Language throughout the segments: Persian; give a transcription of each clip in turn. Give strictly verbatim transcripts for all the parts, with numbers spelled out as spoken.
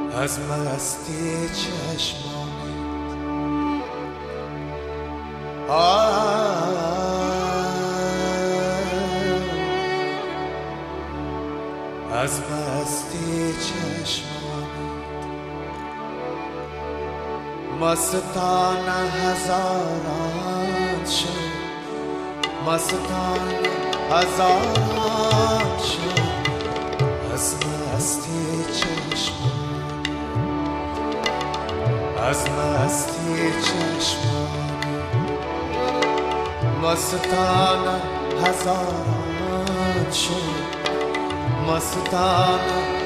از مستی چشمانی از مستی چشمانی مستان هزاران شد، مستان هزاران شد از مستی چشمانی، از مستی چشمانی مستان هزاران شد، مستان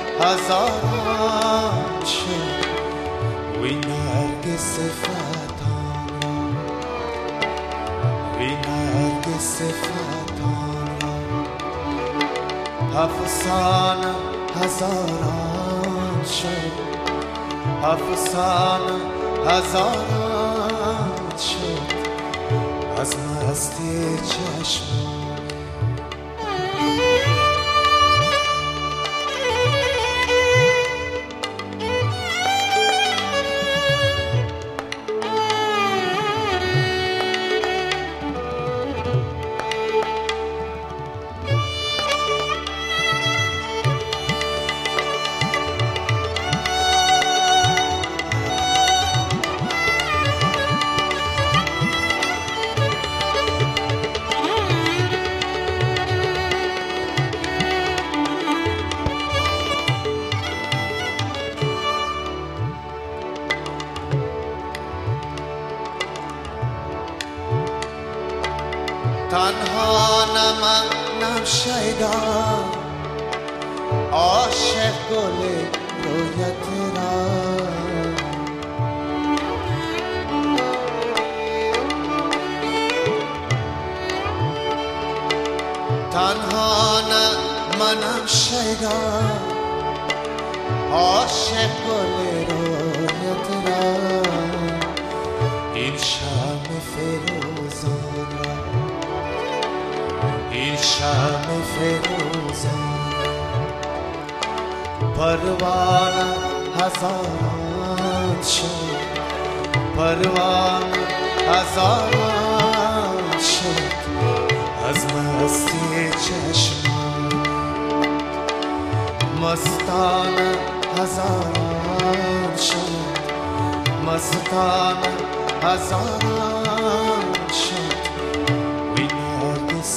هزاران شد وی نرگس فتان، وی نرگس فتان افسانه هزاران شد، افسانه هزاران شد از مستی چشمان. تنها نمانم شیدا عاشق گل رویت را، تنها نمانم شیدا عاشق گل رویت را، این شم فروزان را، این شم فروزان پروانه هزاران شد، پروانه هزاران شد از مستی چشمان، مستانه هزاران شد، مستانه هزاران شد وی نرگس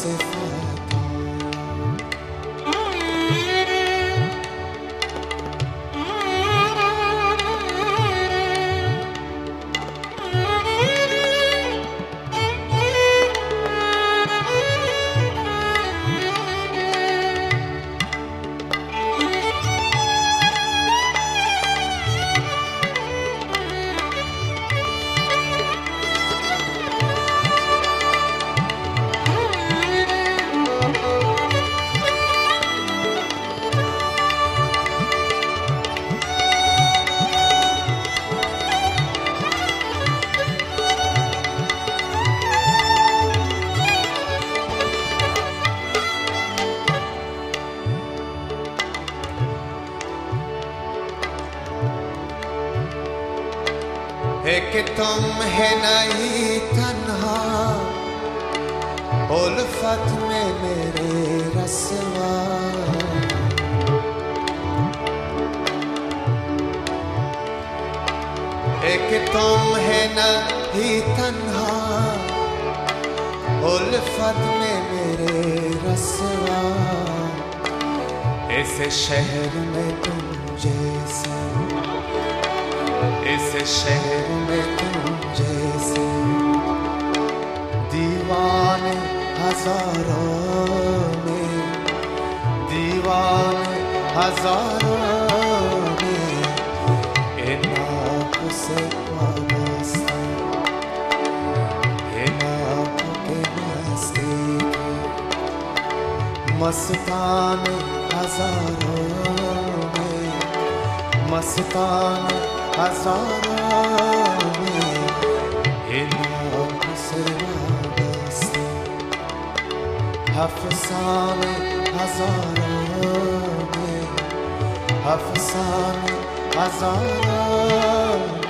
है कि तुम है नहीं तन्हा उल्फत में मेरे रसवा, है कि तुम है नहीं तन्हा उल्फत में मेरे रसवा, ऐसे शहर में तुम जैसे, इस शहर में तुम जैसे दीवाने हजारों में, दीवाने हजारों में इन आँखों से वाबस्ते, इन आँखों के मस्ती मस्ताने हजारों में, मस्ताने हजारों में इन आँखों से वाबस्ते अफसाने हजारों में, अफसाने غزالم